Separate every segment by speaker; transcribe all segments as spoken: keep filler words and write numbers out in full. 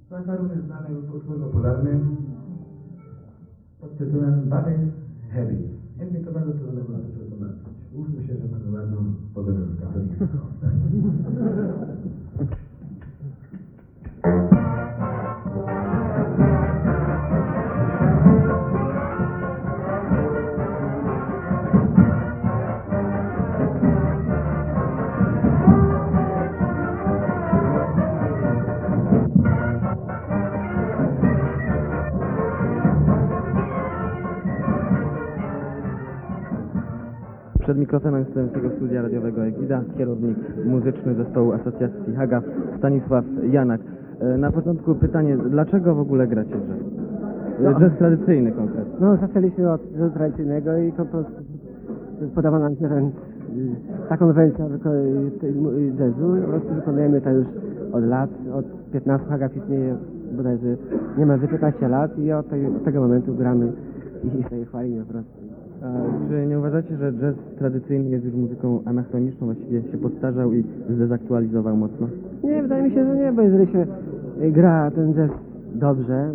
Speaker 1: Fanfarum jest znany utwór popularny pod tytułem Bad is Heavy. Jest mi to bardzo trudno przetłumaczyć. Ufmy się, że mamy ładną pogodę katolicką.
Speaker 2: Przed mikrofonem studenckiego studia radiowego Egida, kierownik muzyczny zespołu Asocjacji Haga, Stanisław Janak. Na początku pytanie, dlaczego w ogóle gracie jazz?
Speaker 3: No.
Speaker 2: Jazz tradycyjny konkretnie.
Speaker 3: No, zaczęliśmy od jazzu tradycyjnego i po prostu podoba nam się ten, ta konwencja jazzu. Po prostu wykonujemy to już od lat, od piętnastu, Haga istnieje bodajże niemalże piętnaście lat i od, tej, od tego momentu gramy i sobie chwalimy po prostu.
Speaker 2: A czy nie uważacie, że jazz tradycyjny jest już muzyką anachroniczną, właściwie się postarzał i zdezaktualizował mocno?
Speaker 3: Nie, wydaje mi się, że nie, bo jeżeli się gra ten jazz dobrze,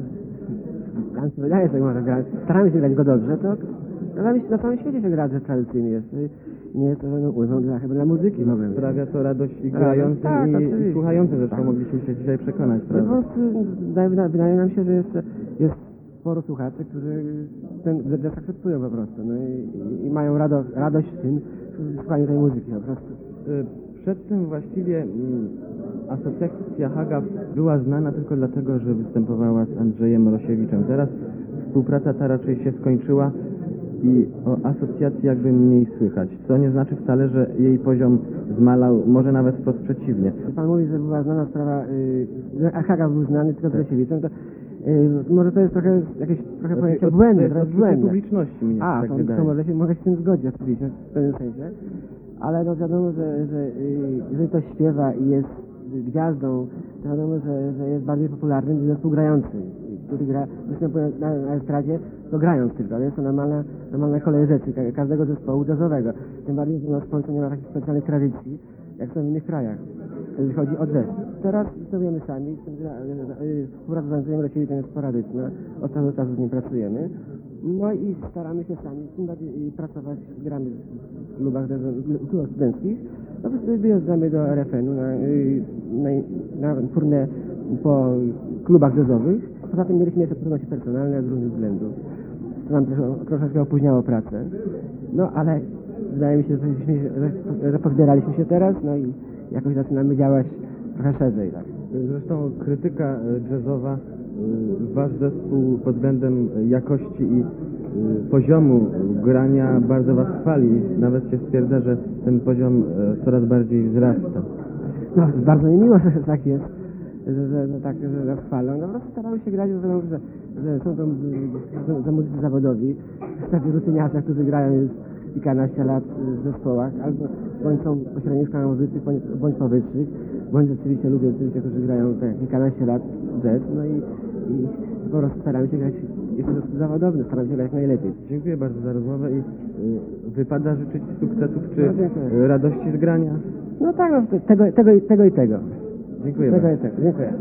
Speaker 3: nam się wydaje, że może grać, staramy się grać go dobrze, to na całym świecie się gra jazz tradycyjny jest. Nie jest to żadną ujmą dla, chyba dla muzyki w ogóle.
Speaker 2: Sprawia to radość i grającym,
Speaker 3: tak,
Speaker 2: i,
Speaker 3: oczywiście.
Speaker 2: i słuchającym, zresztą
Speaker 3: Tak.
Speaker 2: mogliśmy się dzisiaj przekonać.
Speaker 3: Po
Speaker 2: Prawda?
Speaker 3: prostu wydaje, wydaje nam się, że jest, jest sporo słuchaczy, którzy ten jazz akceptują po prostu, no i, i mają rado, radość w tym, w słuchaniu tej muzyki po prostu.
Speaker 2: Y, Przed tym właściwie mm, Asocjacja Haga była znana tylko dlatego, że występowała z Andrzejem Rosiewiczem. Teraz współpraca ta raczej się skończyła i o asocjacji jakby mniej słychać, co nie znaczy wcale, że jej poziom zmalał, może nawet wprost przeciwnie.
Speaker 3: Pan mówi, że była znana sprawa, y, że Haga był znany tylko z Rosiewiczem, to y, może to jest trochę jakieś trochę pojęcie
Speaker 2: Od-
Speaker 3: błędne,
Speaker 2: to
Speaker 3: trochę
Speaker 2: jest odczucie
Speaker 3: błędne.
Speaker 2: publiczności, mnie
Speaker 3: A,
Speaker 2: tak
Speaker 3: to,
Speaker 2: wydaje.
Speaker 3: to może się, mogę się z tym zgodzić oczywiście, w pewnym sensie, ale no wiadomo, że, że y, jeżeli ktoś śpiewa i jest gwiazdą, to wiadomo, że, że jest bardziej popularny niż zespół grający, który gra, występuje na, na estradzie, to grając tylko, ale jest to normalna, normalna kolej rzeczy ka- każdego zespołu jazzowego. Tym bardziej, że u nas w Polsce nie ma takich specjalnych tradycji, jak są w innych krajach, jeżeli chodzi o jazz. Teraz występujemy sami, współpraca z Andrzejem Rosiewiczem jest sporadyczna, od czasu do czasu z nim pracujemy. No i staramy się sami, tym bardziej pracować, gramy w klubach, w klubach studenckich, no po prostu wyjeżdżamy do R F N-u na, na, na turnę po klubach jazzowych. Poza tym mieliśmy jeszcze trudności personalne z różnych względów. To nam troszkę, troszeczkę opóźniało pracę, no ale wydaje mi się, że, żeśmy, że pozbieraliśmy się teraz, no i jakoś zaczynamy działać trochę szerzej. Tak.
Speaker 2: Zresztą krytyka e, jazzowa, e, wasz zespół pod względem jakości i e, poziomu grania bardzo was chwali. Nawet się stwierdza, że ten poziom e, coraz bardziej wzrasta.
Speaker 3: No, bardzo mi miło, że tak jest, że, że, że tak, że nas chwalą. No po prostu staramy się grać, bo wiadomo, że, że są to, to, to muzycy zawodowi, tacy rutyniarze, którzy grają już kilkanaście lat w zespołach, albo bądź są pośrednio w szkołach muzycznych, bądź, bądź powyższych, bądź rzeczywiście ludzie, oczywiście, którzy grają tak kilkanaście lat jazz, no i, i po prostu staramy się grać, jest to zespół zawodowy, staramy się grać jak najlepiej.
Speaker 2: Dziękuję bardzo za rozmowę i y, wypada życzyć sukcesów czy
Speaker 3: No, dziękuję.
Speaker 2: y, radości z grania.
Speaker 3: No tak, no, tego, tego, tego i tego.
Speaker 2: Dziękuję
Speaker 3: Tego
Speaker 2: bardzo.
Speaker 3: i tego. Dziękuję.